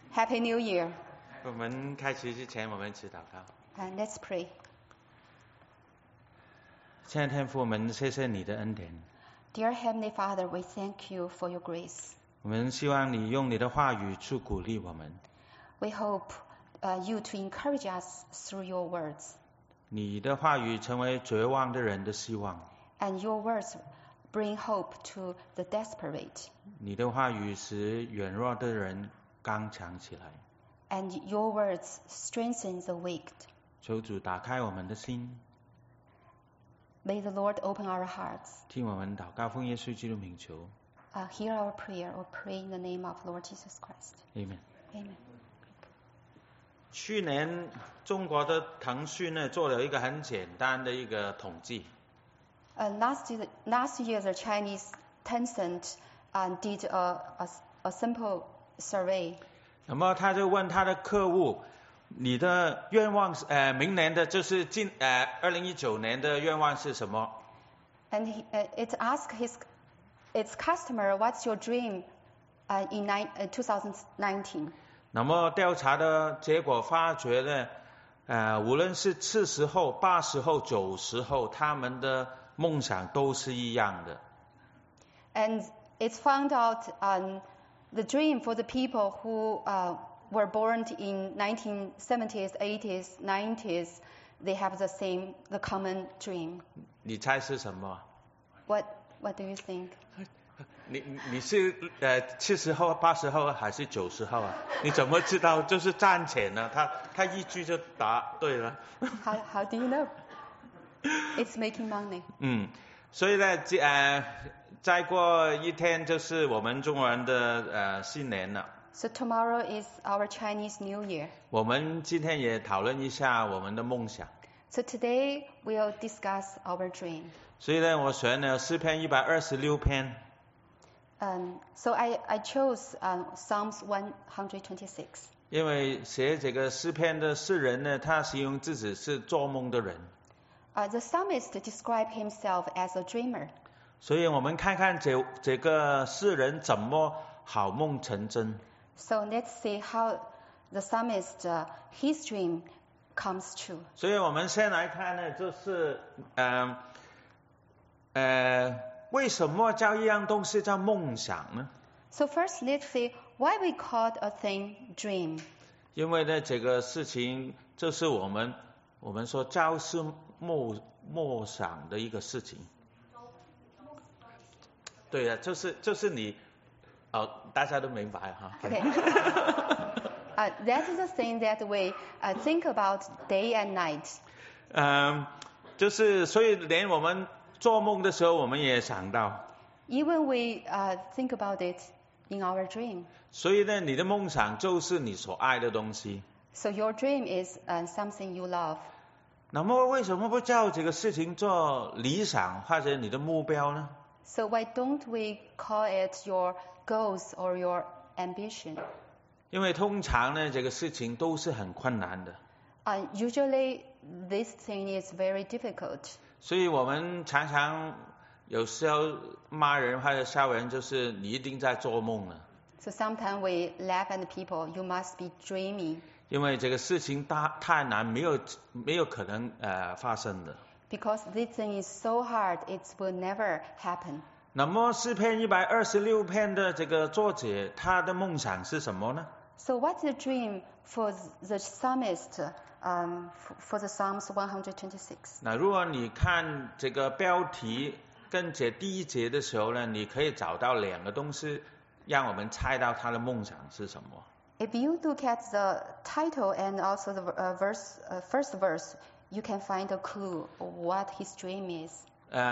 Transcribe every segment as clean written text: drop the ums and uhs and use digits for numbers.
Happy New Year. 我们开始之前，我们一起祷告。 And let's pray. 亲爱的天父，我们谢谢你的恩典。 Dear Heavenly Father, we thank you for your grace. 我们希望你用你的话语去鼓励我们。 We hope you to encourage us through your words. 你的话语成为绝望的人的希望。 And your words bring hope to the desperate. 你的话语使软弱的人刚强起来。 And your words strengthen the weak. 求主打开我们的心。 May the Lord open our hearts. 听我们祷告，奉耶稣基督名求。 Hear our prayer, or pray in the name of Lord Jesus Christ. Amen. Amen. 去年中国的腾讯呢做了一个很简单的一个统计。 Last year, the Chinese Tencent did a simple survey. 那么他就问他的客户，你的愿望明年的就是2019年的愿望是什么？ And it asked its customer, what's your dream in 2019? 那么调查的结果发觉呢，无论是70后、80后、90后，他们的梦想都是一样的。 And it's found out the dream for the people who were born in 1970s, 80s, 90s, they have the common dream. 你猜是什么？ What do you think? 你是70后、80后还是90后啊？你怎么知道？就是赚钱呢？他一句就答对了。 How do you know? It's making money. 所以呢，再过一天就是我们中国人的新年了。 So tomorrow is our Chinese New Year. 我们今天也讨论一下我们的梦想。 So today we'll discuss our dream. 所以呢，我选了诗篇126篇。 So I chose Psalms 126. 因为写这个诗篇的诗人呢，他形容自己是做梦的人。 The psalmist described himself as a dreamer. 所以我们看看这个诗人怎么好梦成真。 So let's see how the psalmist his dream comes true. 所以我们先来看呢，就是为什么叫一样东西叫梦想呢？ So first let's see why we called a thing dream. 因为呢，这个事情就是我们说朝思暮想的一个事情。对呀，就是你大家都明白哈。 Okay. That is the thing that we think about day and night. 就是所以连我们做梦的时候，我们也想到。 Even we think about it in our dream. 所以呢，你的梦想就是你所爱的东西。 So your dream is something you love. 那么为什么不叫这个事情做理想或者你的目标呢？ So why don't we call it your goals or your ambition? 因为通常呢，这个事情都是很困难的。 Usually this thing is very difficult. 所以我们常常有时候骂人或者笑人，就是你一定在做梦了。 So sometimes we laugh at people, you must be dreaming. 因为这个事情太难，没有可能发生的。 Because this thing is so hard, it will never happen. 那么诗篇126篇的这个作者，他的梦想是什么呢？ So what's the dream for the psalmist for the Psalms 126? 那如果你看这个标题跟第一节的时候呢，你可以找到两个东西，让我们猜到他的梦想是什么。 If you look at the title and also the first verse, you can find a clue what his dream is.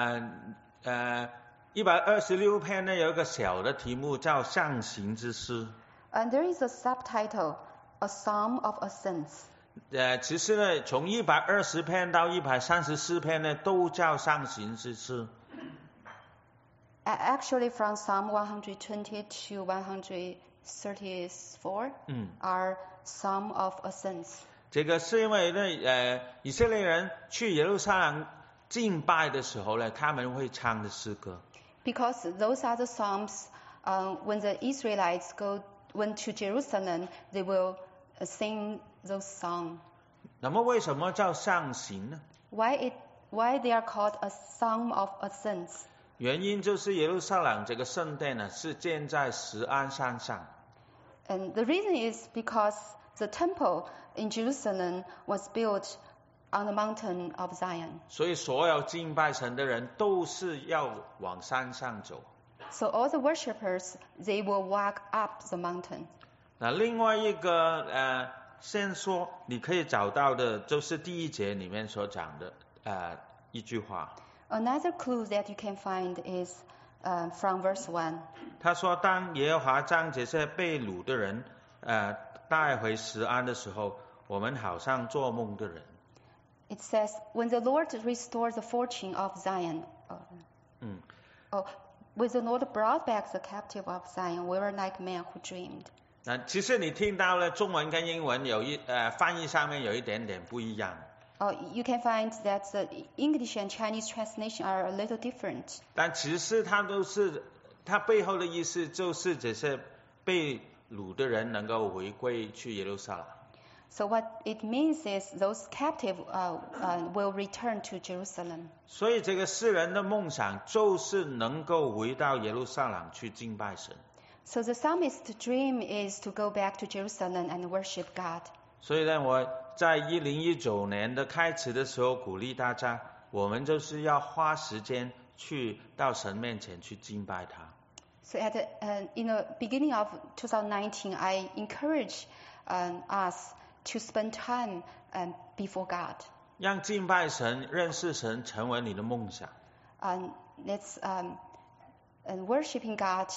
126篇呢有一个小的题目叫上行之诗。 And there is a subtitle, A Psalm of Ascents. 其实呢，从120篇到134篇呢，都叫上行之诗。 Actually, from Psalm 120 to 134 are Psalm of Ascents. 这个是因为呢，以色列人去耶路撒冷敬拜的时候呢，他们会唱的诗歌。 Because those are the Psalms when the Israelites went to Jerusalem, they will sing those songs. 那么为什么叫上行呢？ Why they are called a Song of Ascents? 原因就是耶路撒冷这个圣殿呢是建在锡安山上， And the reason is because the temple in Jerusalem was built on the mountain of Zion. 所以所有敬拜神的人都是要往山上走。 So all the worshippers, they will walk up the mountain. 那另外一个先说你可以找到的就是第1节里面所讲的一句话， Another clue that you can find is from verse 1. 他说当耶和华将这些被掳的人带回锡安的时候，我们好像做梦的人。 It says, when the Lord restored the fortune of Zion, when the Lord brought back the captive of Zion, we were like men who dreamed. 那其实你听到了中文跟英文翻译上面有一点点不一样。 You can find that the English and Chinese translation are a little different. 但其实它背后的意思就是这些被掳的人能够回归去耶路撒冷。 So what it means is those captive will return to Jerusalem. 所以这个诗人的梦想就是能够回到耶路撒冷去敬拜神。 So the psalmist's dream is to go back to Jerusalem and worship God. 所以呢，我在2019年的开始的时候鼓励大家，我们就是要花时间去到神面前去敬拜他。 So in the beginning of 2019, I encourage us to spend time before God. 让敬拜神、认识神成为你的梦想。 Let's worshiping God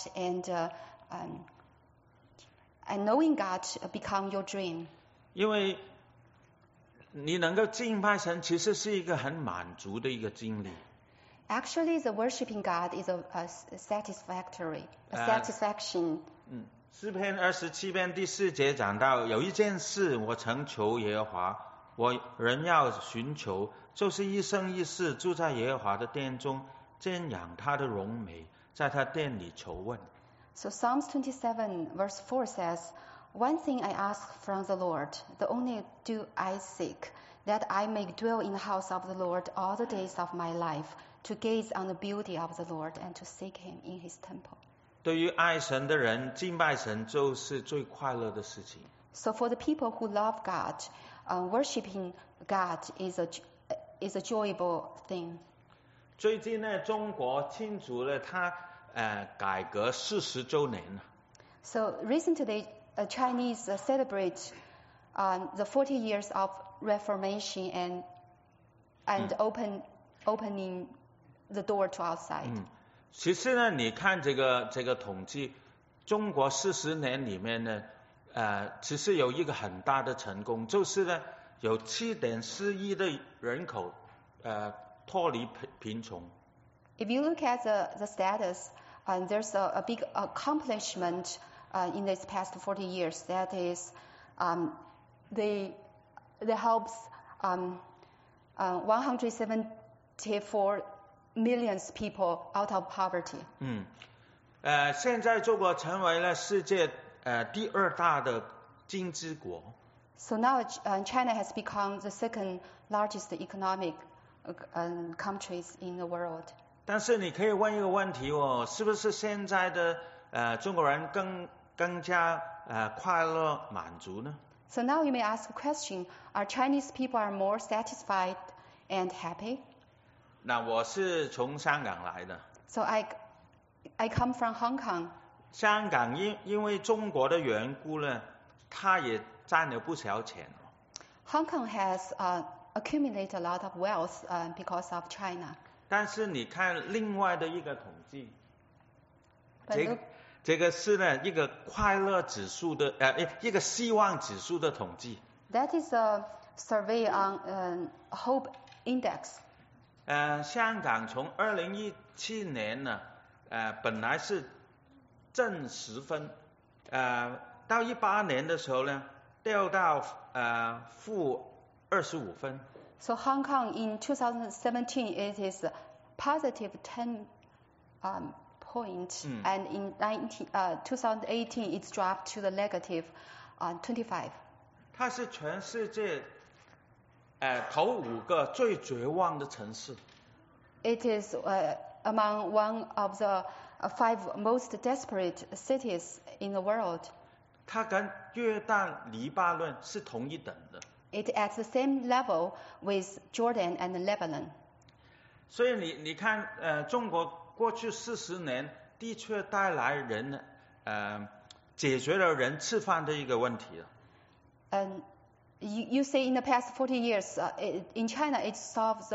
and knowing God become your dream. 因为你能够敬拜神，其实是一个很满足的一个经历。 Actually, the worshiping God is a satisfaction. 诗篇27篇第4节讲到，有一件事我曾求耶和华，我仍要寻求，就是一生一世住在耶和华的殿中，瞻仰他的荣美，在他殿里求问。 So Psalms 27 verse 4 says, "One thing I ask from the Lord, the only do I seek, that I may dwell in the house of the Lord all the days of my life, to gaze on the beauty of the Lord and to seek him in his temple." 对于爱神的人，敬拜神就是最快乐的事情。 So for the people who love God, worshiping God is a joyful thing. 最近呢，中国庆祝了它改革40周年。 So recently, Chinese celebrate the 40 years of Reformation and opening the door to outside. 其实呢，你看这个统计，中国40年里面呢，其实有一个很大的成功，就是呢，有7.4亿的人口脱离贫穷。 If you look at the status, there's a big accomplishment in these past 40 years. That is, they helps 174 million people out of poverty. 现在中国成为了世界第2大的经济国。 So now China has become the second largest economic countries in the world. 但是你可以问一个问题哦，是不是现在的中国人更加快乐满足呢？ So now you may ask a question: Are Chinese people more satisfied and happy? 那我是从香港来的。 So I come from Hong Kong. 香港因为中国的缘故呢，它也赚了不少钱。 Hong Kong has accumulated a lot of wealth because of China. 但是你看另外的一个统计， But 这个是呢一个快乐指数的一个希望指数的统计。 that is a survey on hope index. 香港从2017年呢，本来是正10分，到18年的时候呢，掉到负25分。 So Hong Kong in 2017 it is positive 10 point, and in 2018 it's dropped to the negative 25. 它是全世界头5个最绝望的城市。 It is among one of the 5 most desperate cities in the world. 它跟约旦、黎巴嫩是同一等的。 It at the same level with Jordan and Lebanon. 所以你看，中国过去40年的确带来人解决了人吃饭的一个问题了。 You say in the past 40 years, in China it solves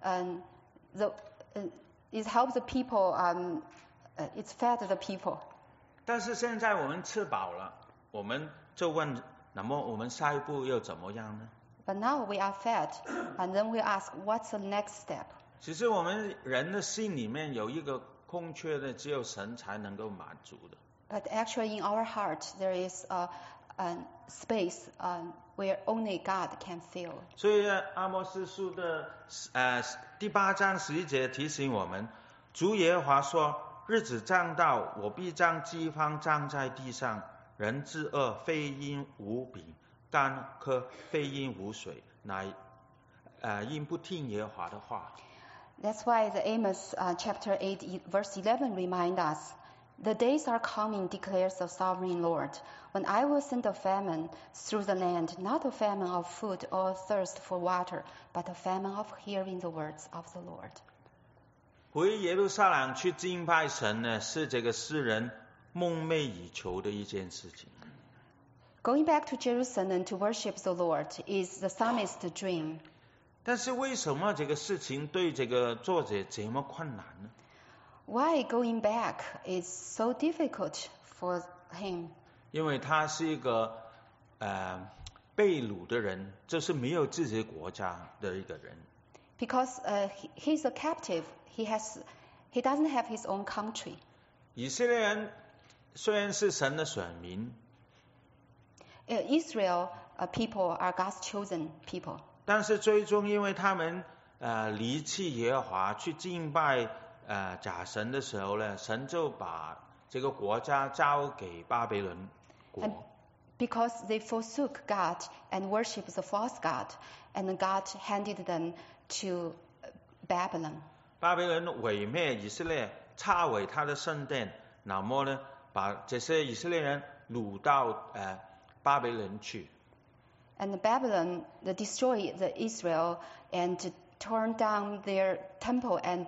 it helps the people, it's fed the people. 但是现在我们吃饱了，我们就问，那么我们下一步又怎么样呢？ But now we are fed, and then we ask, what's the next step? 其实我们人的心里面有一个空缺的，只有神才能够满足的。 But actually in our heart there is a space where only God can fill. 所以阿摩司书的第8章11节提醒我们，主耶和华说，日子将到，我必将饥荒降在地上，人之恶非因无饼，干渴非因无水，乃因不听耶和华的话。 That's why the Amos chapter 8 verse 11 remind us, the days are coming, declares the sovereign Lord, when I will send a famine through the land, not a famine of food or thirst for water, but a famine of hearing the words of the Lord. 回耶路撒冷去敬拜神呢，是这个诗人梦寐以求的一件事情。 Going back to Jerusalem to worship the Lord is the psalmist's dream. 但是为什么这个事情对这个作者这么困难呢？ Why going back is so difficult for him? 因为他是一个被掳的人，就是没有自己国家的一个人。 Because he's a captive, he doesn't have his own country. 以色列人虽然是神的选民， Israel people are God's chosen people. 但是最终因为他们离弃耶和华去敬拜假神的时候呢，神就把这个国家交给巴比伦国。 And because they forsook God and worshipped the false god, and God handed them to Babylon. 巴比伦毁灭以色列，拆毁他的圣殿，那么呢，把这些以色列人掳到巴比伦去。 And Babylon destroyed the Israel and turned down their temple and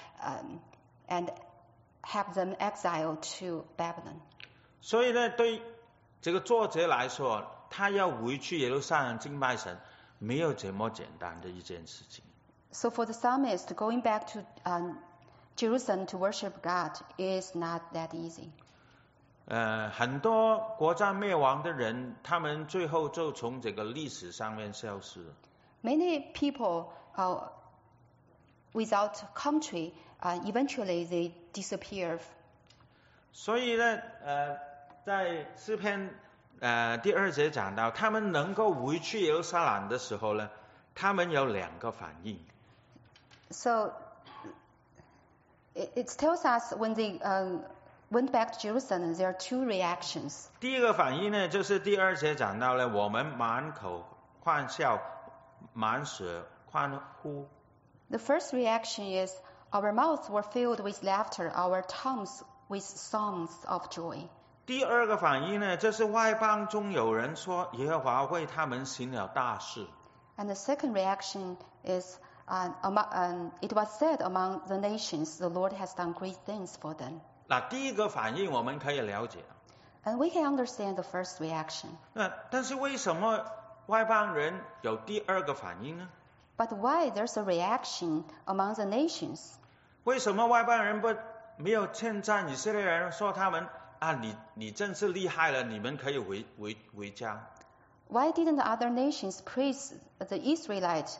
have them exiled to Babylon. 所以呢，对这个作者来说，他要回去耶路撒冷敬拜神，没有这么简单的一件事情。 So for the psalmist, going back to Jerusalem to worship God is not that easy. 很多国家灭亡的人，他们最后就从这个历史上面消失了。 Many people without country, eventually they disappear. 所以呢，在诗篇第2节讲到，他们能够回去耶路撒冷的时候呢，他们有2个反应。 So it tells us when they went back to Jerusalem, there are 2 reactions. 第一个反应呢，就是第2节讲到了，我们满口欢笑，满舌欢呼。 The first reaction is our mouths were filled with laughter, our tongues with songs of joy. 第2个反应呢，就是外邦中有人说，耶和华为他们行了大事。 And the second reaction is it was said among the nations, the Lord has done great things for them. 那第一个反应我们可以了解。 And we can understand the first reaction. 但是为什么外邦人有第2个反应呢？ But why there's a reaction among the nations? 为什么外邦人没有称赞以色列人，说他们你真是厉害了，你们可以回家？ Why didn't the other nations praise the Israelites?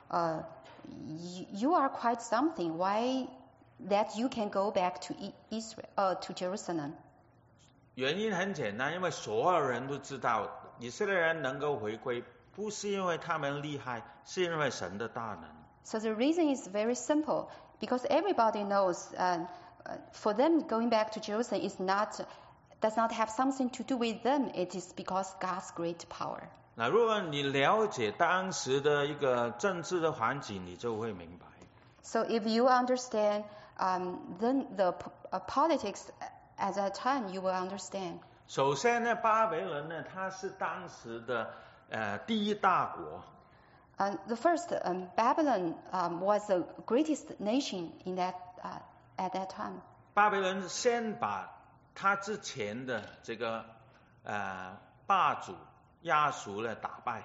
You are quite something. Why that you can go back to Israel, to Jerusalem? 原因很简单，因为所有人都知道，以色列人能够回归，不是因为他们厉害，是因为神的大能。 So the reason is very simple, because everybody knows for them going back to Jerusalem does not have something to do with them. It is because God's great power. 那如果你了解当时的一个政治的环境，你就会明白。 So if you understand then the politics at that time, you will understand. 首先呢，巴比伦呢，它是当时的第一大国。 The first, Babylon was the greatest nation in that at that time. 巴比伦先把他之前的这个霸主亚述呢打败。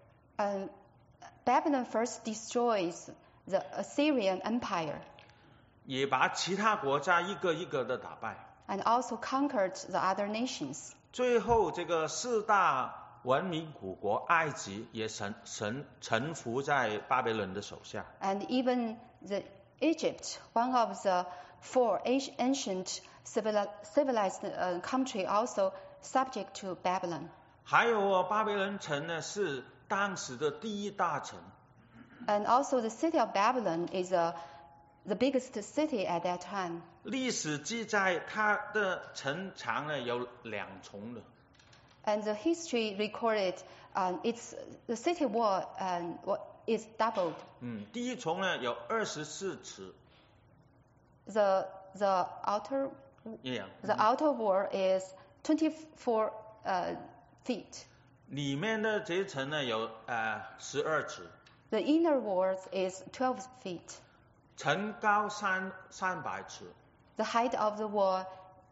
Babylon first destroys the Assyrian Empire. 也把其他国家一个一个的打败。 And also conquered the other nations. 最后，这个四大文明古国埃及也臣服在巴比伦的手下。 And even the Egypt, one of the four ancient civilized country, also subject to Babylon. 还有巴比伦城呢，是当时的第一大城。 And also the city of Babylon is the biggest city at that time. 历史记载，它的城墙呢有2重的。 And the history recorded, the city wall is doubled. 第一重呢有24尺。 The outer the outer wall is 24 feet. 里面的这层呢有12尺。 The inner wall is 12 feet. 城高300尺。 The height of the wall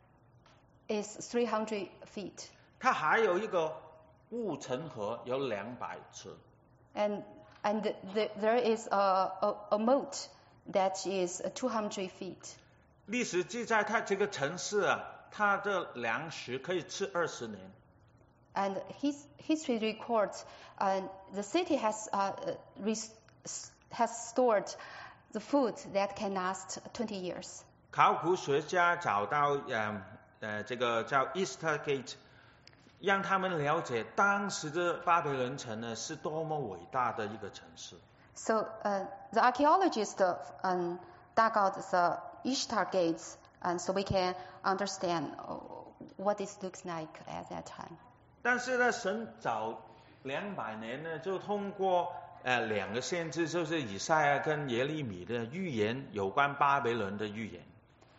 is 300 feet. 它还有一个护城河，有200尺。 And there is a moat that is 200 feet. 历史记载，它这个城市啊，它的粮食可以吃20年。 And history records, the city has stored the food that can last 20 years. 考古学家找到这个叫 Eastergate， 让他们了解当时的巴比伦城呢是多么伟大的一个城市。 So the archaeologists dug out the Ishtar gates, and so we can understand what it looks like at that time. 但是呢，神早200年呢，就通过2个先知，就是以赛亚跟耶利米的预言，有关巴比伦的预言。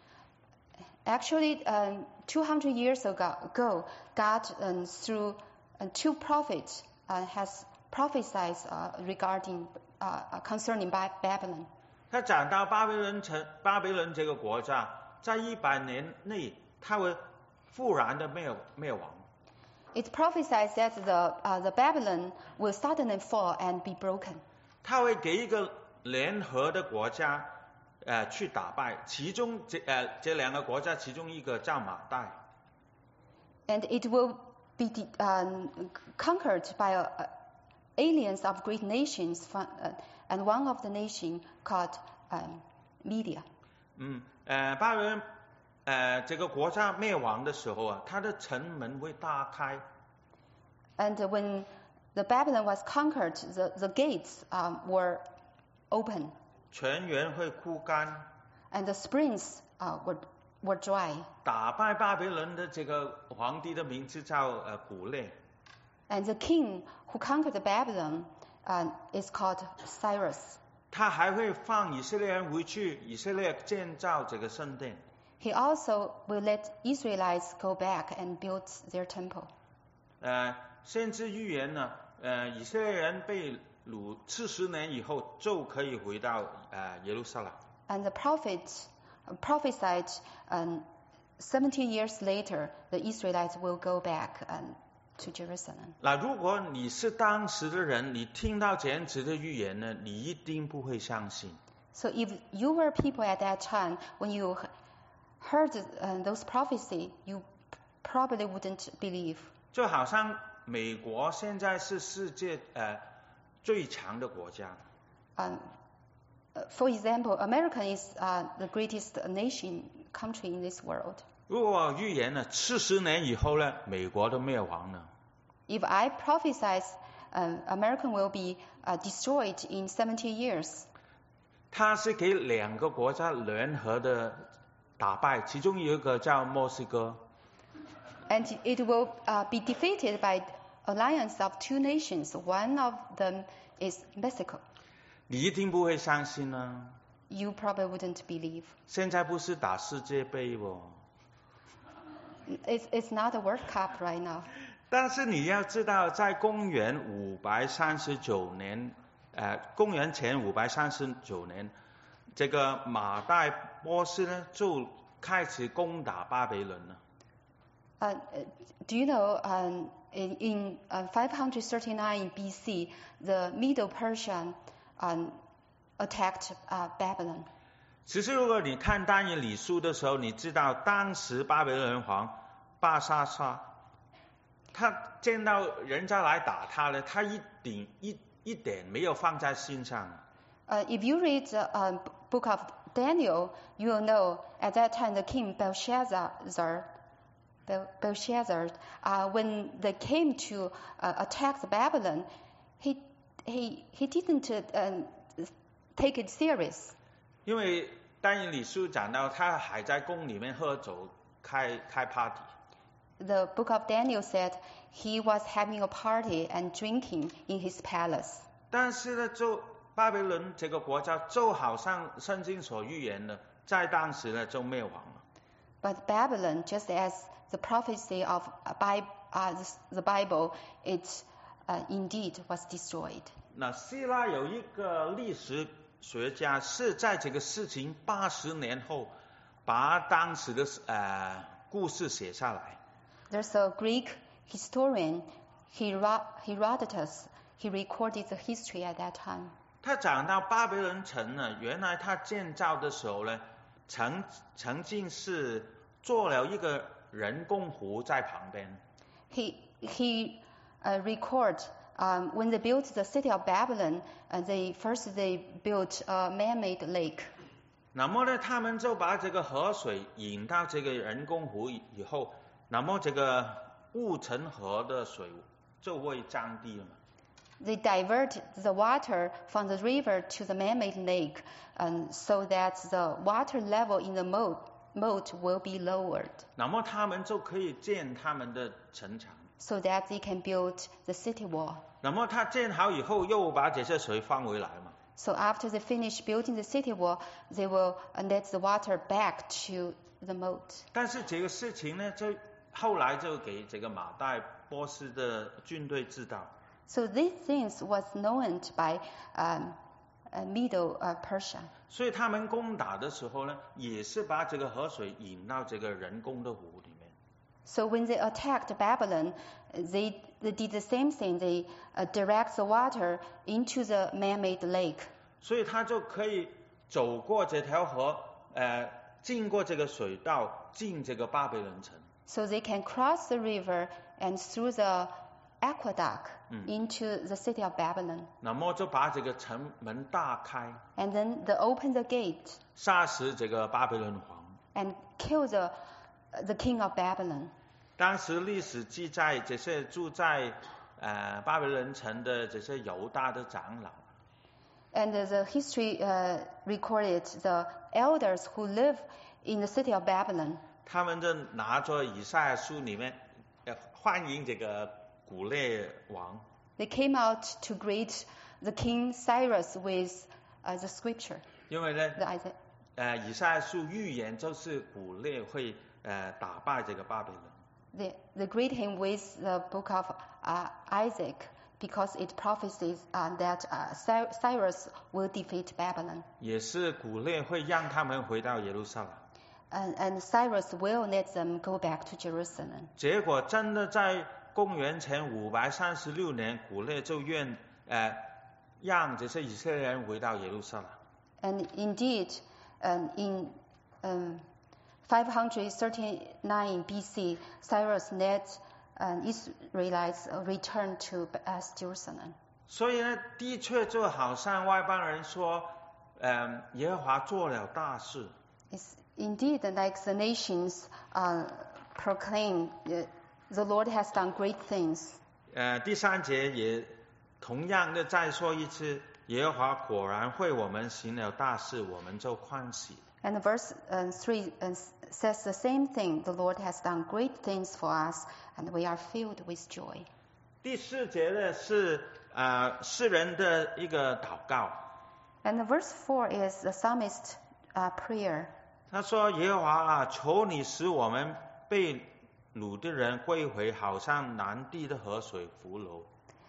Actually, 200 years ago, God through 2 prophets has prophesied regarding concerning Babylon. 他讲到巴比伦这个国家，在100年内，它会忽然的灭亡。 It prophesies that the Babylon will suddenly fall and be broken. 他会给一个联合的国家去打败，其中这2个国家其中一个叫马代。 And it will be conquered by aliens of great nations, and one of the nation called Media. 巴比伦这个国家灭亡的时候啊，它的城门会大开。 And when the Babylon was conquered, the gates were open. 泉源会枯干。 And the springs were dry. 打败巴比伦的这个皇帝的名字叫古列。 And the king who conquered Babylon is called Cyrus. 他还会放以色列人回去，以色列建造这个圣殿。 He also will let Israelites go back and build their temple. 先知预言呢，以色列人被掳70年以后就可以回到耶路撒冷。 And the prophet prophesied 70 years later, the Israelites will go back to Jerusalem. 那如果你是当时的人，你听到这样子的预言呢，你一定不会相信。 So if you were people at that time, when you heard those prophecy, you probably wouldn't believe. 就好像美国现在是世界最强的国家。 For example, America is the greatest country in this world. 如果预言呢，70年以后呢，美国都灭亡了。 If I prophesize, America will be destroyed in 70 years. 它是给2个国家联合的打败，其中有一个叫墨西哥。 And it will be defeated by alliance of two nations. One of them is Mexico. 你一定不会相信呢。 You probably wouldn't believe. 现在不是打世界杯哦。 It's not a World Cup right now. 但是你要知道，在公元539年，公元前539年，这个马代波斯呢就开始攻打巴比伦了。 Do you know in 539 BC, the Middle Persian attacked Babylon? 其实如果你看但以理书的时候，你知道当时巴比伦王巴沙沙，他见到人家来打他了，他一点没有放在心上。 If you read the book of Daniel, you will know at that time the king Belshazzar, when they came to attack Babylon, he didn't take it serious. 因为但以理书讲到他还在宫里面喝酒开 party。 The book of Daniel said he was having a party and drinking in his palace. 但是呢，就巴比伦这个国家就好像圣经所预言的，在当时呢就灭亡了。 But Babylon, just as the prophecy of the Bible, it indeed was destroyed. 那希腊有一个历史学家是在这个事情80年后，把当时的故事写下来。 There's a Greek historian, Herodotus. He recorded the history at that time. 他讲到巴比伦城呢，原来他建造的时候呢，曾经是做了一个人工湖在旁边。 He record when they built the city of Babylon, they built a man-made lake. 那么呢，他们就把这个河水引到这个人工湖以后，那么这个护城河的水就会降低了嘛。 They divert the water from the river to the man-made lake, so that the water level in the moat will be lowered. 那么他们就可以建他们的城墙。 So that they can build the city wall. 那么他建好以后，又把这些水放回来嘛。 So after they finish building the city wall, they will let the water back to the moat. 但是这个事情呢，就后来就给这个马代波斯的军队知道。 So these things was known by Middle Persia. 所以他们攻打的时候呢，也是把这个河水引到这个人工的湖里面。 So when they attacked Babylon, they did the same thing. They direct the water into the man-made lake. 所以他就可以走过这条河，经过这个水道，进这个巴比伦城。 So they can cross the river and through the aqueduct into the city of Babylon. 那么就把这个城门大开。 And then they open the gate. 杀死这个巴比伦王。 And kill the king of Babylon. 当时历史记载，这些住在巴比伦城的这些犹大的长老。 And the history recorded the elders who live in the city of Babylon. 他们就拿着以赛亚书里面欢迎这个古列王。 They came out to greet the king Cyrus with the scripture. 因为呢 the Isaiah. 以赛亚书预言就是古列会打败这个巴比伦。 They greet him with the book of Isaac because it prophesies that Cyrus will defeat Babylon. 也是古列会让他们回到耶路撒冷。 And Cyrus will let them go back to Jerusalem. 结果真的在公元前536年，古列就让这些以色列人回到耶路撒冷。 And indeed, in 539 BC, Cyrus led Israelites return to Jerusalem. 所以呢，的确就好像外邦人说，耶和华做了大事。 It's indeed like the nations proclaim, the Lord has done great things. 第3节也同样的再说一次，耶和华果然为我们行了大事，我们就欢喜。 And verse 3 says the same thing. The Lord has done great things for us, and we are filled with joy. 第4节呢是诗人的一个祷告。 And verse 4 is the psalmist's prayer. 他说：“耶和华啊，求你使我们被掳的人归回，好像南地的河水浮流。”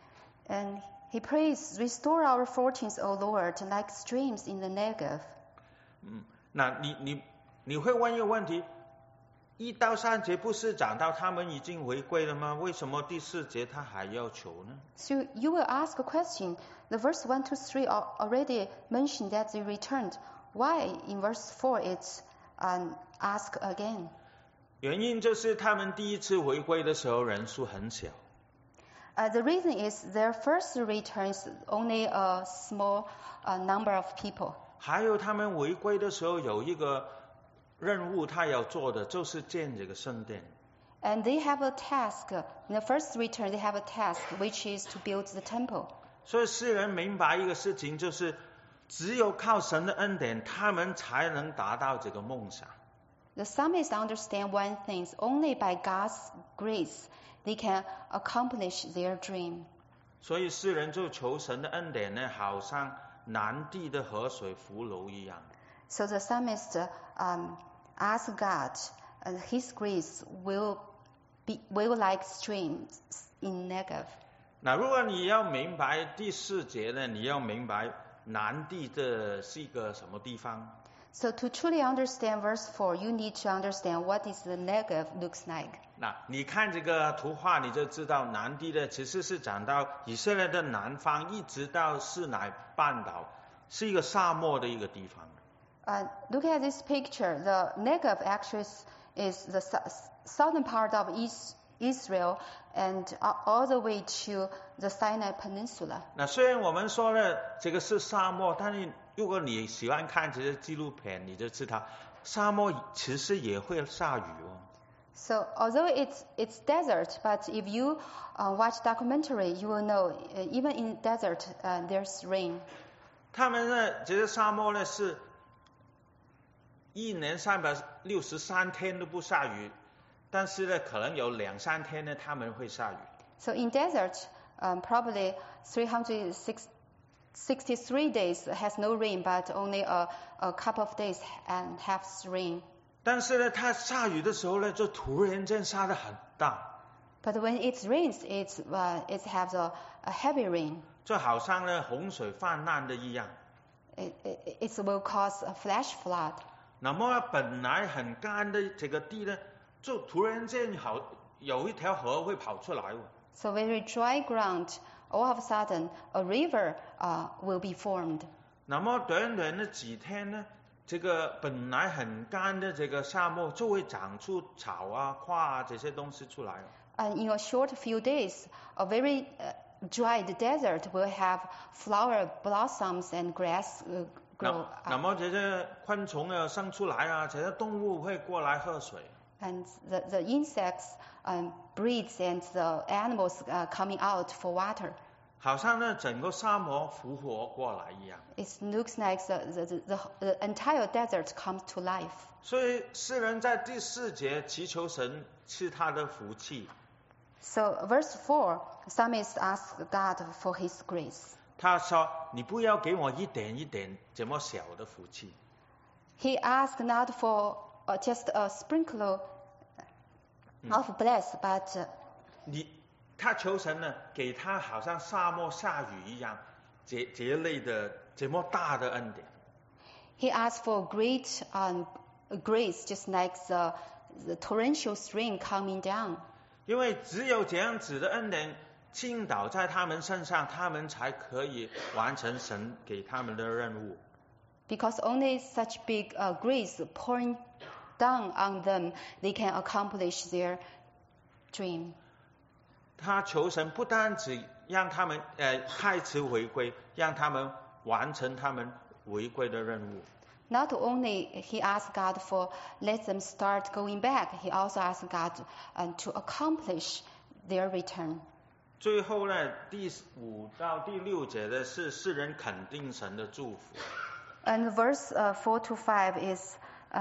And he prays, "Restore our fortunes, O Lord, like streams in the Negev." 那你会问一个问题，1到3节不是讲到他们已经回归了吗？为什么第4节他还要求呢？ So you will ask a question. The verse 1 to 3 already mentioned that they returned. Why in verse 4 it's ask again? 原因就是他们第一次回归的时候人数很小。 The reason is their first returns only a small number of people. 还有他们回归的时候有一个任务他要做的，就是建这个圣殿。 And they have a task. In the first return, they have a task, which is to build the temple. 所以诗人明白一个事情，就是只有靠神的恩典，他们才能达到这个梦想。 The psalmists understand one thing: only by God's grace they can accomplish their dream. 所以诗人就求神的恩典呢，好像南地的河水浮流一样。 So the psalmist asks God, His grace will like streams in Negev. 那如果你要明白第4节呢，你要明白南地的是一个什么地方。 So to truly understand verse 4, you need to understand what is the Negev looks like. 那你看这个图画，你就知道南地的其实是讲到以色列的南方，一直到西乃半岛，是一个沙漠的一个地方。 Look at this picture. The Negev actually is the southern part of Israel and all the way to the Sinai Peninsula. 那虽然我们说了这个是沙漠，但是如果你喜欢看这些纪录片，你就知道沙漠其实也会下雨哦。 So although it's desert, but if you watch documentary, you will know even in desert there's rain. 他们呢，这个沙漠呢是1年363天都不下雨，但是呢可能有2-3天呢他们会下雨。 So in desert, probably 363 days has no rain, but only a couple of days and has rain. 但是呢，它下雨的时候呢，就突然间下得很大。 But when it rains, it has a heavy rain. 就好像呢洪水泛滥的一样。 It will cause a flash flood. 那么本来很干的这个地呢，就突然间有一条河会跑出来。 So very dry ground, all of a sudden a river will be formed. 那么短短的几天呢，这个本来很干的这个沙漠就会长出草啊、花啊这些东西出来。 And in a short few days, a very dried desert will have flower blossoms and grass grow up. 那么这些昆虫啊生出来啊，这些动物会过来喝水。 And the insects breeds and the animals coming out for water. 好像呢整个沙漠复活过来一样。 It looks like the entire desert comes to life. 所以诗人在第4节祈求神赐他的福气。 So verse 4, psalmist asks God for His grace. 他说：“你不要给我一点一点这么小的福气。” He asked not for just a sprinkle of bless, but 他求神呢，给他好像沙漠下雨一样，这类的这么大的恩典。 He asked for great grace, just like the torrential stream coming down. 因为只有这样子的恩典倾倒在他们身上，他们才可以完成神给他们的任务。 Because only such big grace pouring down on them, they can accomplish their dream. 他求神不单只让他们开始回归，让他们完成他们回归的任务。 Not only he asked God for let them start going back, he also asked God to accomplish their return. 最后呢，第5到第6节的是诗人肯定神的祝福。 And verse 4 to 5 is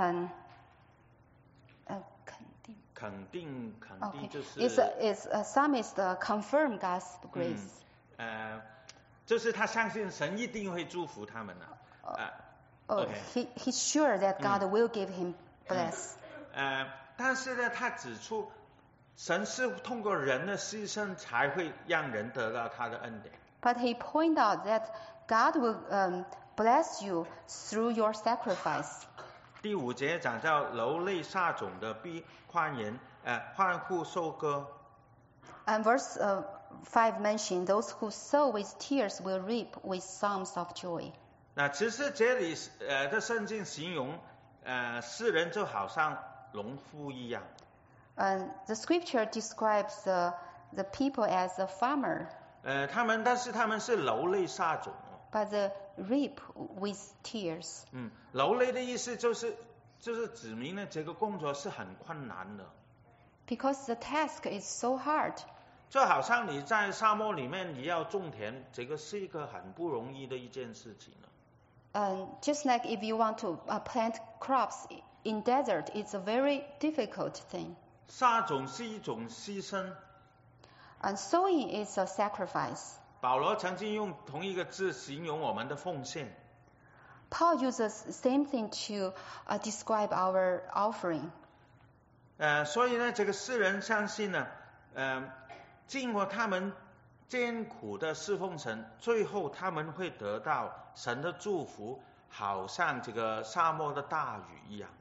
肯定 okay. 就是 It's psalmist confirm God's grace. 就是他相信神一定会祝福他们的。 Okay. He's sure that God will give him bless. 但是呢，他指出，神是通过人的牺牲才会让人得到他的恩典。 But he pointed out that God will bless you through your sacrifice. 第5节讲到流泪撒种的必欢颜，欢呼收割。 And verse 5 mentioned, those who sow with tears will reap with songs of joy. 那其实这里的圣经形容世人就好像农夫一样。 The scripture describes the people as a farmer. 但是他们是流泪撒种。 But they reap with tears. 流泪的意思就是指明了这个工作是很困难的。 Because the task is so hard. 就好像你在沙漠里面你要种田，这个是一个很不容易的一件事情了。 Just like if you want to plant crops in desert, it's a very difficult thing. 撒种是一种牺牲。 And sowing is a sacrifice. 保罗曾经用同一个字形容我们的奉献。 Paul uses the same thing to describe our offering. 所以呢，这个诗人相信呢，经过他们艰苦的侍奉神，最后他们会得到神的祝福，好像这个沙漠的大雨一样。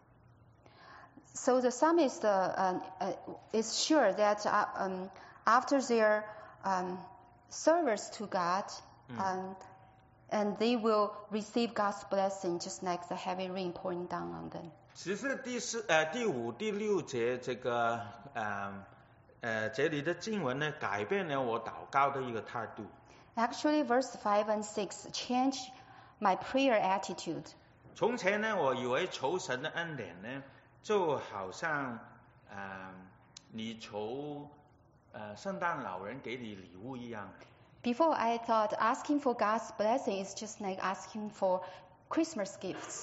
So the psalmist is sure that after their service to God, and they will receive God's blessing, just like the heavy rain pouring down on them. 其实第5、第6节这个这里的经文呢，改变了我祷告的一个态度。 Actually, verse 5 and 6 change my prayer attitude. 从前呢，我以为求神的恩典呢，就好像你求圣诞老人给你礼物一样。 Before, I thought asking for God's blessing is just like asking for Christmas gifts.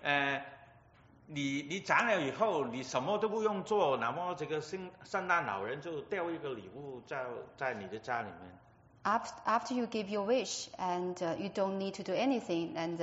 你长了以后，你什么都不用做，那么这个圣诞老人就掉一个礼物在你的家里面。 After you give your wish and you don't need to do anything, and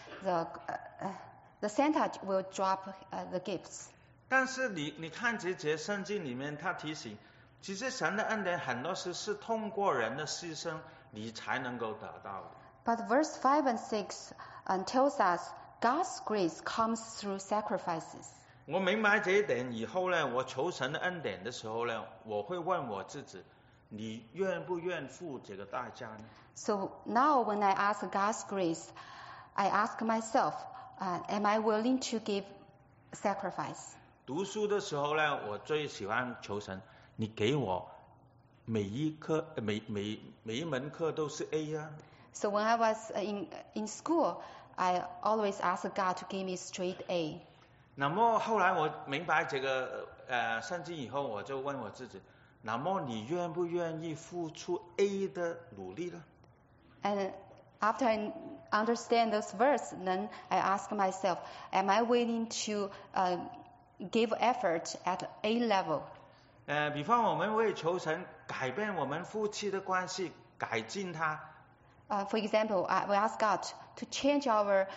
the Santa will drop the gifts. 但是你看这节圣经里面，他提醒，其实神的恩典很多时是通过人的牺牲，你才能够得到的。 But verse 5 and 6 tells us God's grace comes through sacrifices. 我明白这一点以后呢，我求神的恩典的时候呢，我会问我自己，你愿不愿付这个代价呢？ So now when I ask God's grace, I ask myself, am I willing to give sacrifice? 读书的时候呢，我最喜欢求神，你给我每一门课都是 A 啊。 So when I was in school, I always ask God to give me straight A. 那么后来我明白这个圣经以后，我就问我自己，那么你愿不愿意付出 A 的努力呢？ And after I understand this verse, then I ask myself, am I willing to give effort at A level? 比方我们为求神改变我们夫妻的关系，改进它。 For example, we ask God to change our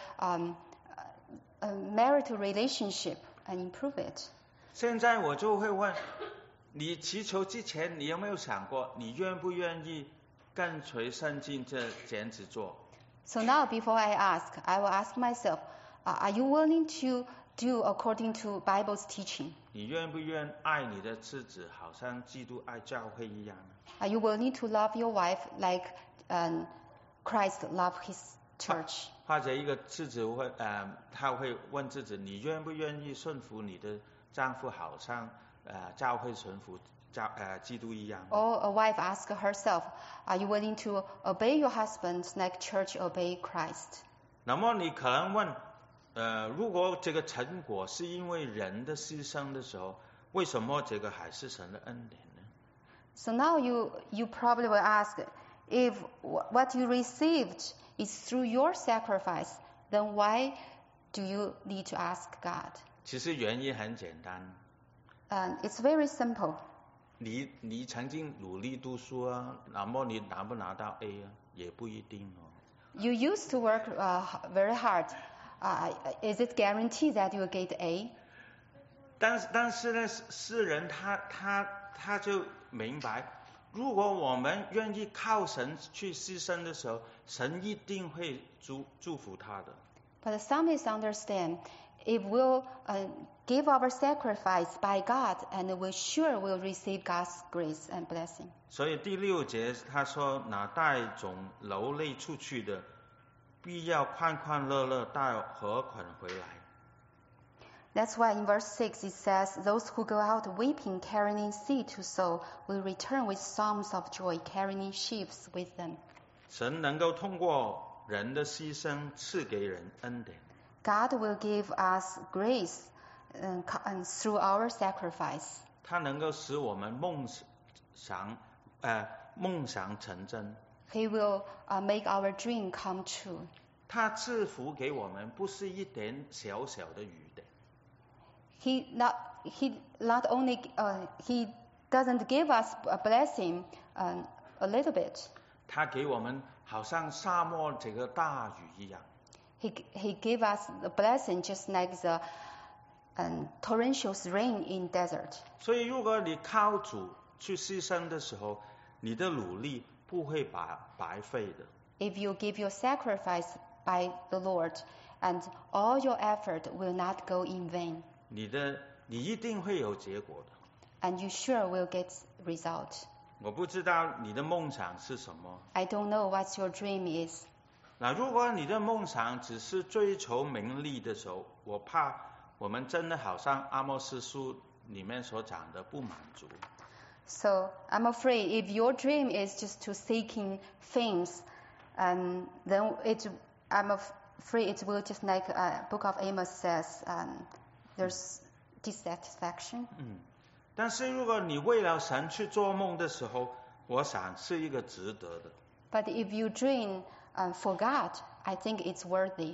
marital relationship and improve it. 现在我就会问，你祈求之前，你有没有想过，你愿不愿意跟随圣经这样子做？ So now, before I ask, I will ask myself, are you willing to do according to Bible's teaching? 你愿不愿爱你的妻子，好像基督爱教会一样呢？ Are you willing to love your wife like Christ loved his church? 或者一个妻子会他会问自己，你愿不愿意顺服你的丈夫，好像教会顺服基督一样？ Or a wife asks herself, are you willing to obey your husband like church obey Christ? 那么你可能问，如果这个成果是因为人的牺牲的时候，为什么这个还是神的恩典呢？ So now you probably will ask, if what you received is through your sacrifice, then why do you need to ask God? 其实原因很简单， It's very simple. 你曾经努力读书啊，那么你拿不拿到 A 啊，也不一定哦。 You used to work very hard. Is it guaranteed that you will get A? 但是呢，诗人他就明白，如果我们愿意靠神去牺牲的时候，神一定会祝福他的。 But the psalmist understand if we'll give our sacrifice by God, and we sure will receive God's grace and blessing. 所以第6节他说，那带种流泪出去的，必要快快乐乐带禾捆回来。 That's why in verse 6 it says, those who go out weeping, carrying seed to sow, will return with songs of joy, carrying sheaves with them. 神能够通过人的牺牲赐给人恩典。 God will give us grace through our sacrifice. 他能够使我们梦想成真。 He will make our dream come true. 他赐福给我们不是一点小小的雨点。 He not only he doesn't give us a blessing a little bit. 他给我们好像沙漠这个大雨一样。 He gave us the blessing just like the torrential rain in desert. 所以如果你靠主去牺牲的时候，你的努力不会白费的。 If you give your sacrifice by the Lord, and all your effort will not go in vain. 你一定会有结果的。 And you sure will get result. 我不知道你的梦想是什么。 I don't know what your dream is. 那如果你的梦想只是追求名利的时候，我怕我们真的好像阿莫斯书里面所讲的不满足。 So I'm afraid if your dream is just to seeking things, then I'm afraid it will just like Book of Amos says, there's dissatisfaction. 但是如果你为了神去做梦的时候，我想是一个值得的。 But if you dream for God, I think it's worthy.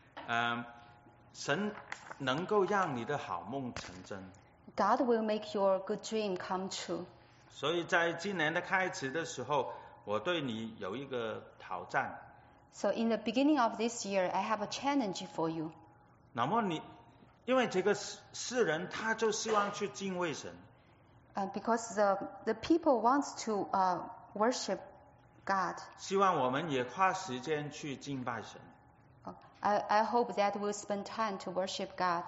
神能够让你的好梦成真。 God will make your good dream come true. 所以在今年的开始的时候，我对你有一个挑战。 So in the beginning of this year, I have a challenge for you. 那么因为这个世人他就希望去敬畏神。 Because the people wants to worship God. 希望我们也花时间去敬拜神。 I hope that we'll spend time to worship God.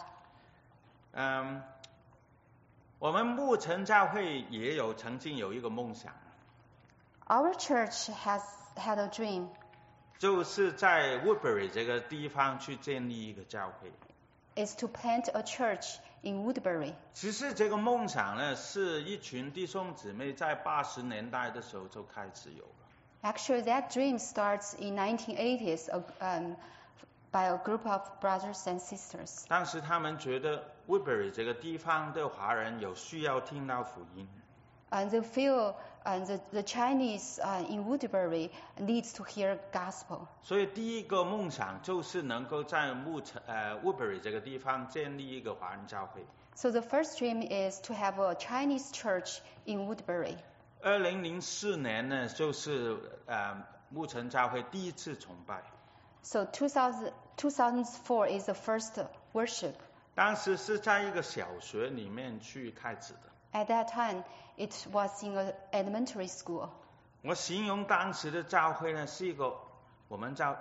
我们牧城教会也曾经有一个梦想。 Our church has had a dream. 就是在 Woodbury 这个地方去建立一个教会。 Is to plant a church in Woodbury. 其实这个梦想呢，是一群弟兄姊妹在80年代的时候就开始有了。 Actually, that dream starts in 1980s by a group of brothers and sisters. 当时他们觉得 Woodbury 这个地方的华人有需要听到福音。 And they feel the Chinese in Woodbury needs to hear gospel. 所以第一个梦想就是能够在Woodbury 这个地方建立一个华人教会。 So the first dream is to have a Chinese church in Woodbury. 2004年呢，就是牧城教会第一次崇拜。 So 2004 is the first worship. 当时是在一个小学里面去开始的。 At that time, it was in an elementary school. 我形容当时的教会呢，是一个我们叫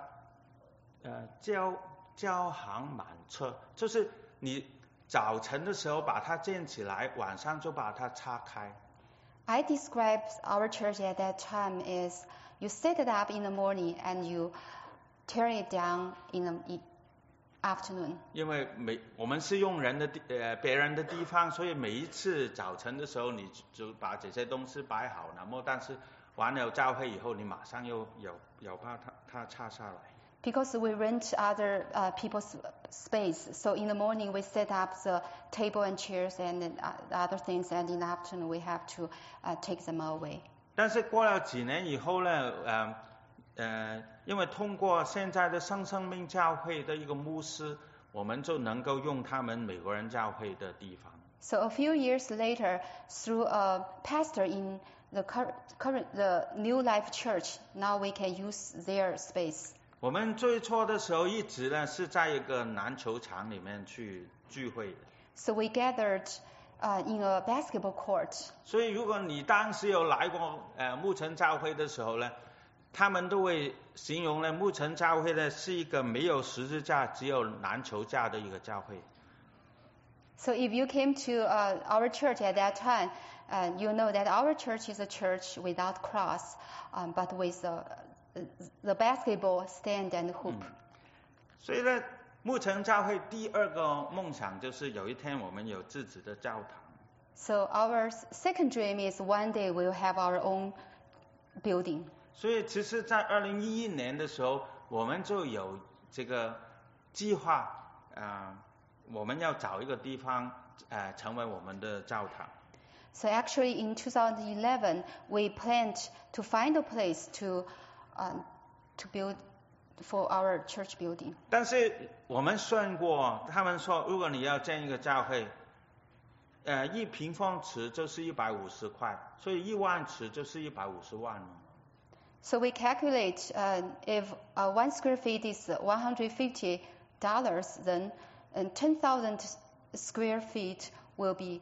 交行满车，就是你早晨的时候把它建起来，晚上就把它拆开。 I describe our church at that time is you set it up in the morning and you tear it down in the afternoon. 因为我们是用别人的地方，所以每一次早晨的时候，你就把这些东西摆好，那么但是完了教会以后，你马上又把它拆下来。 Because we rent other people's space, so in the morning we set up the table and chairs and other things, and in the afternoon we have to take them away. 但是过了几年以后呢， 因为通过现在的新生命教会的一个牧师，我们就能够用他们美国人教会的地方。 So a few years later, through a pastor in the New Life Church, now we can use their space. 我们最初的时候一直呢是在一个篮球场里面去聚会的。 So we gathered in a basketball court. 所以如果你当时有来过牧城教会的时候呢，他们都会形容呢牧城教会呢是一个没有十字架只有篮球架的一个教会。 So if you came to our church at that time, you know that our church is a church without cross, but with the basketball stand and hoop. 所以呢，牧城教会第二个梦想就是有一天我们有自己的教堂。 So our second dream is one day we will have our own building. 所以其实在2011年的时候，我们就有这个计划我们要找一个地方成为我们的教堂。 So actually in 2011 we planned to find a place to build for our church building. 但是我们算过，他们说如果你要建一个教会，1平方尺就是150块，所以1万尺就是150万了。 So we calculate if 1 square feet is $150, then 10,000 square feet will be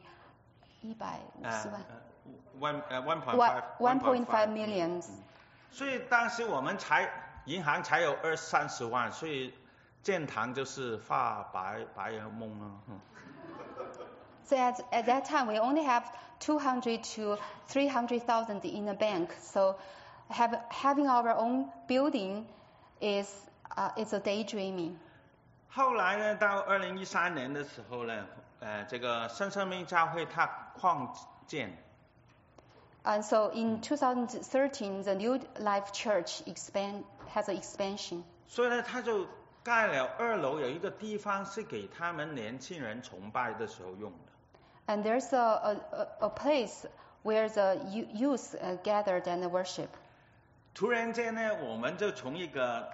1.5 million. 所以当时我们银行才有20-30万，所以建堂就是发白日梦了。 So at that time we only have 200 to 300,000 in the bank. So having our own building is a daydreaming. 后来呢，到2013年的时候呢，这个新生命教会它扩建。 And so in 2013, the New Life Church has an expansion. 所以呢，他就盖了2楼有一个地方是给他们年轻人崇拜的时候用的。 And there's a place where the youth gathered and worship. 突然间呢，我们就从一个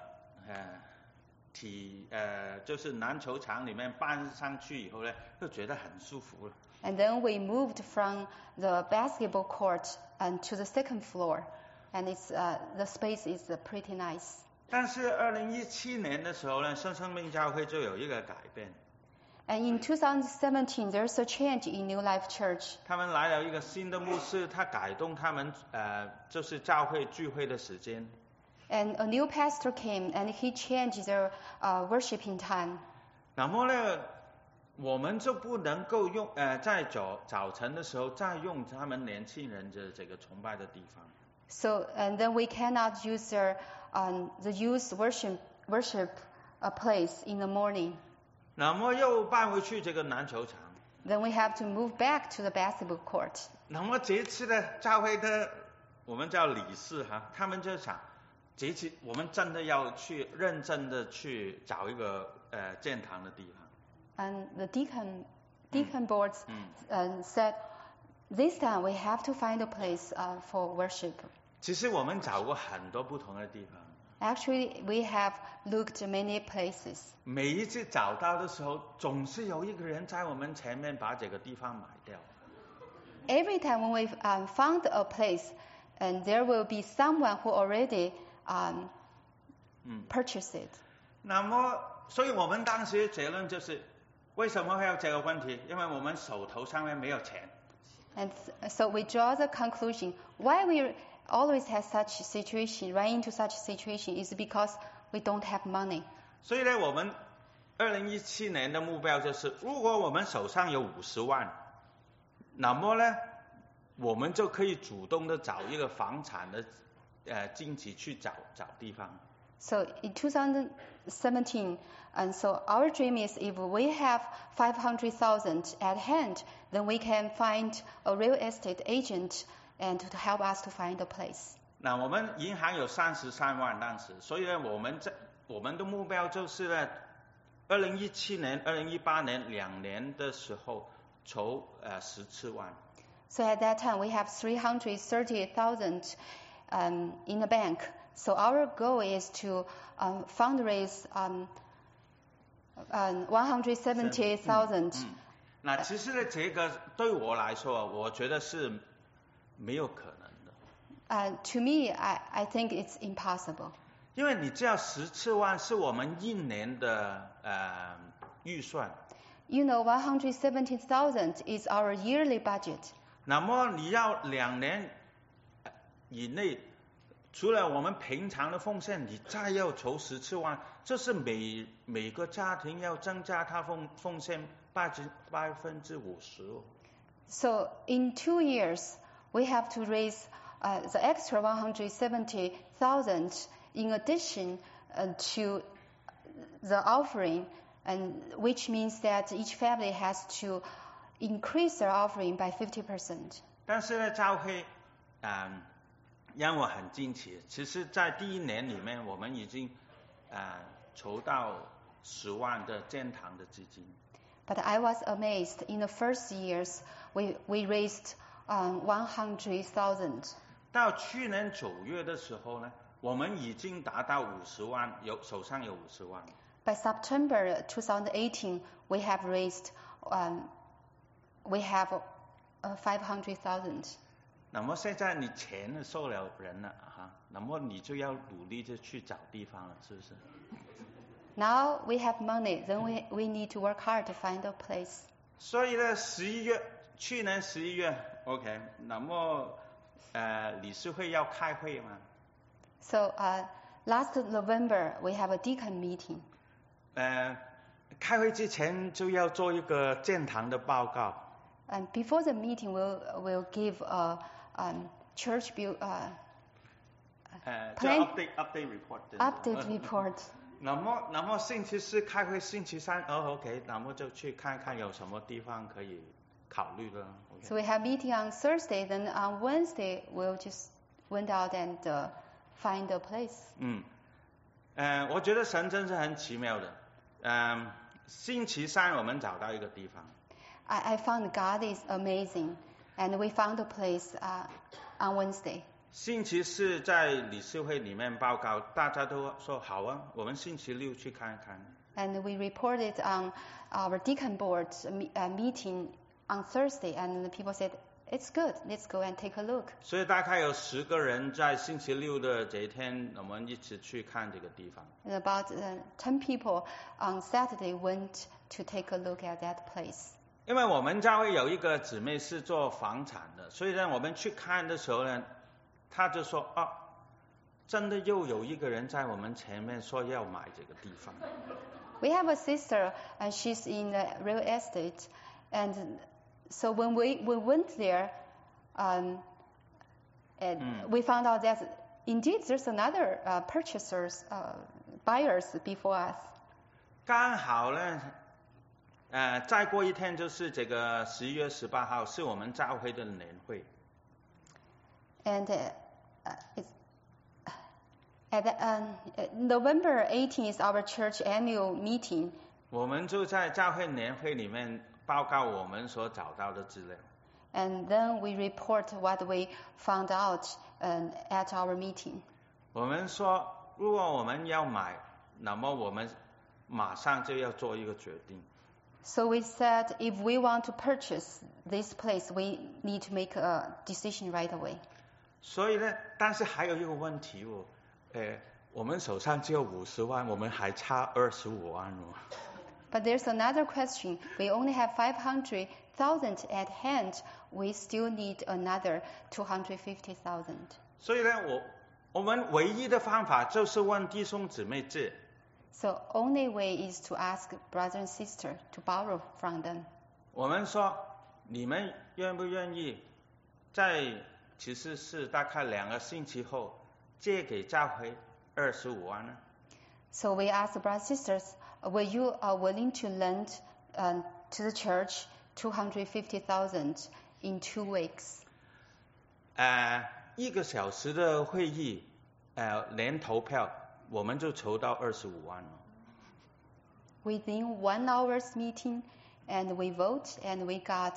就是篮球场里面搬上去以后呢，就觉得很舒服了。 And then we moved from the basketball court to the second floor, and the space is pretty nice. 但是2017年的时候呢，新生命教会就有一个改变。 And in 2017, there's a change in New Life Church. 他们来了一个新的牧师，他改动他们就是教会聚会的时间。 And a new pastor came, and he changed their worshiping time. 然后呢，我们就不能够用在早晨的时候再用他们年轻人的这个崇拜的地方。 So and then we cannot use the youth worship place in the morning. 那么又搬回去这个篮球场。 Then we have to move back to the basketball court. 那么这次的教会的我们叫理事他们就想，这次我们真的要去认真的去找一个建堂的地方。 And the deacon boards said, this time we have to find a place for worship. 其实我们找过很多不同的地方。 Actually, we have looked many places. 每一次找到的时候，总是有一个人在我们前面把这个地方买掉。 Every time when we found a place, and there will be someone who already purchased it. 那么，所以我们当时结论就是，为什么会有这个问题？因为我们手头上面没有钱。 And so we draw the conclusion why we always have such situation, run into such situation, is because we don't have money. 所以呢，我们2017年的目标就是，如果我们手上有50万，那么呢，我们就可以主动的找一个房产的经济去找地方。 So in 2017, and so our dream is if we have 500,000 at hand, then we can find a real estate agent and to help us to find a place. 那我们银行有33万当时，所以呢，我们的目标就是呢，2017年、2018年2年的时候筹17万。 So at that time we have 330,000 in the bank, So our goal is to fundraise 170,000. 那其实呢，这个对我来说，我觉得是没有可能的。 To me, I think it's impossible. 因为你只要17万是我们一年的预算。 You know, 170,000 is our yearly budget. 那么你要2年以内，除了我们平常的奉献，你再要筹17万，这是每个家庭要增加他奉献50%。 So in 2 years, we have to raise the extra 170,000 in addition to the offering, and which means that each family has to increase their offering by 50%. 但是呢，教会让我很惊奇。其实，在第1年里面，我们已经筹到10万的建堂的资金。 But I was amazed. In the first years, we raised 100,000. 到去年9月的时候呢，我们已经达到50万，手上有50万。 By September 2018, we have raised 500,000. 那么现在你钱收了人了哈，那么你就要努力的去找地方了，是不是？ Now we have money, then we need to work hard to find a place. 所以呢去年11月 ，OK， 那么理事会要开会嘛？ So last November we have a deacon meeting. 开会之前就要做一个建堂的报告。 And before the meeting, we'll give a church plan. update report. Update report. 那么星期4开会，星期3OK， 那么就去看看有什么地方可以考虑了。Okay. So we have meeting on Thursday, then on Wednesday we'll just went out and find a place. 我觉得神真是很奇妙的。星期3我们找到一个地方。 I found God is amazing, and we found a place on Wednesday. 星期4在理事会里面报告，大家都说好啊，我们星期6去看看。 And we reported on our deacon board meeting on Thursday, and the people said, "It's good. Let's go and take a look." 所以大概有10个人在星期6的这一天，我们一起去看这个地方。 And about 10 people on Saturday went to take a look at that place. 因为我们教会有一个姊妹是做房产的，所以呢，我们去看的时候呢，他就说真的又有一个人在我们前面说要买这个地方。 We have a sister, and she's in real estate, and so when we went there, and we found out that indeed there's another buyers before us. 刚好呢，再过一天就是这个11月18号是我们教会的年会。 And November 18 is our church annual meeting. 我们就在教会年会里面报告我们所找到的资料。 And then we report what we found out at our meeting. 我们说，如果我们要买，那么我们马上就要做一个决定。 So we said if we want to purchase this place, we need to make a decision right away. 所以呢，但是还有一个问题我们手上只有50万，我们还差25万哦。 But there's another question. We only have 500,000 at hand. We still need another 250,000. 所以呢，我们唯一的方法就是问弟兄姊妹借。 So only way is to ask brother and sister to borrow from them. 我们说，你们愿不愿意其实是大概2个星期后借给教会25万呢？ So we asked the brothers and sisters, were you willing to lend to the church 250,000 in 2 weeks? 1个小时的会议，连投票，我们就筹到25万了。 Within 1 hour's meeting, and we vote, and we got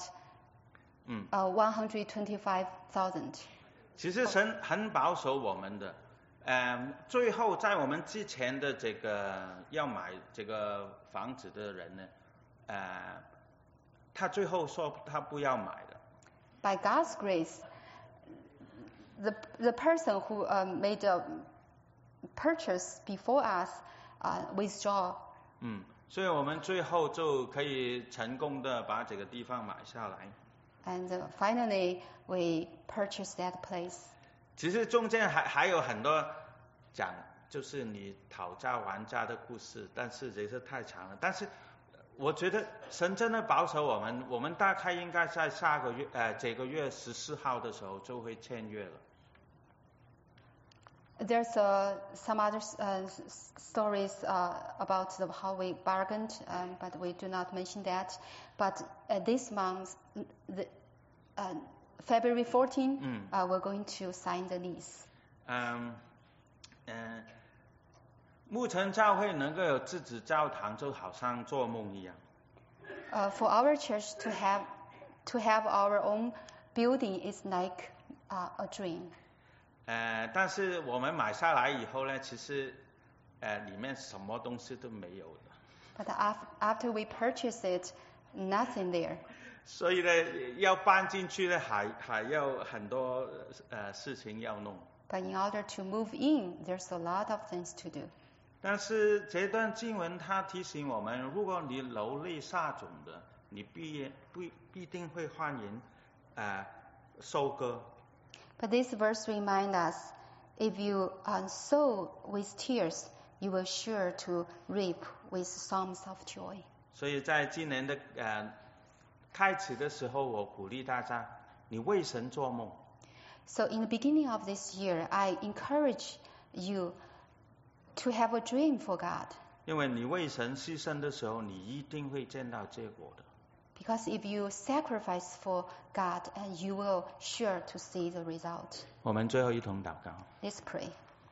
125,000. 其实神很保守我们的， 最后在我们之前的这个要买这个房子的人呢，他最后说他不要买的。 By God's grace, the person who made a purchase before us withdraw. 所以我们最后就可以成功的把这个地方买下来。 And finally, we purchased that place. 其实中间还有很多讲，就是你讨价还价的故事，但是这是太长了。但是我觉得神真的保守我们大概应该在下个月这个月14号的时候就会签约了。 There's some other stories about how we bargained, but we do not mention that. But this month, February 14, we're going to sign the lease. 牧城教会能够有自己教堂，就好像做梦一样。 For our church to have our own building is like a dream. 但是我们买下来以后呢，其实里面什么东西都没有的。 But after we purchase it, nothing there. 所以呢，要搬进去呢，还要很多事情要弄。 But in order to move in, there's a lot of things to do. 但是这段经文它提醒我们，如果你流泪撒种的，你必定会欢迎收割。 But this verse reminds us, if you sow with tears, you will sure to reap with songs of joy. 所以在今年的开始的时候，我鼓励大家，你为神做梦。 So in the beginning of this year, I encourage you to have a dream for God. 因为你为神牺牲的时候，你一定会见到结果的。 Because if you sacrifice for God, and you will sure to see the result. 我们最后一同祷告。 Let's pray.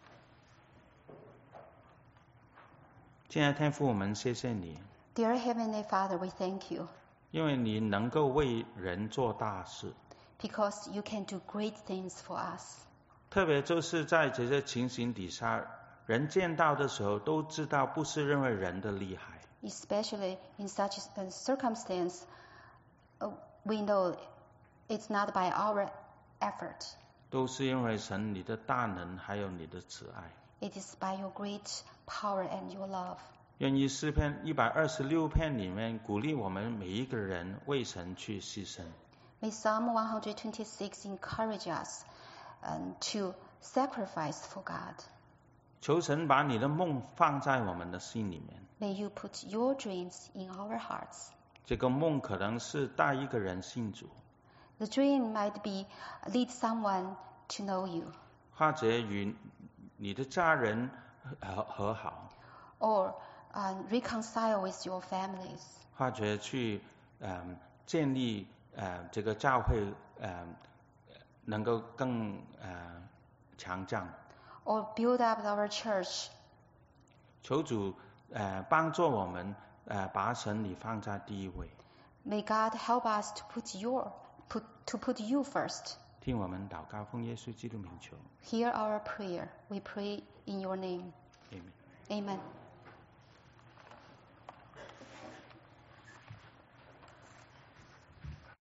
亲爱的天父，我们谢谢你。 Dear Heavenly Father, we thank you. 因为你能够为人做大事。 Because you can do great things for us. 特别就是在这些情形底下，人见到的时候都知道不是认为人的厉害。 Especially in such a circumstance, we know it's not by our effort. 都是因为神你的大能还有你的慈爱。 It is by your great power and your love. 愿意诗篇126篇里面鼓励我们每一个人为神去牺牲。 May Psalm 126 encourage us to sacrifice for God. 求神把你的梦放在我们的心里面。 May you put your dreams in our hearts. 这个梦可能是带一个人信主。 The dream might be lead someone to know you. 或者与你的家人和好。 Or reconcile with your families. 或者去建立这个教会能够更强壮。 Or build up our church. 求主帮助我们把神你放在第一位。 May God help us to put you first. 听我们祷告，奉耶稣基督名求。 Hear our prayer. We pray in your name. Amen. Amen.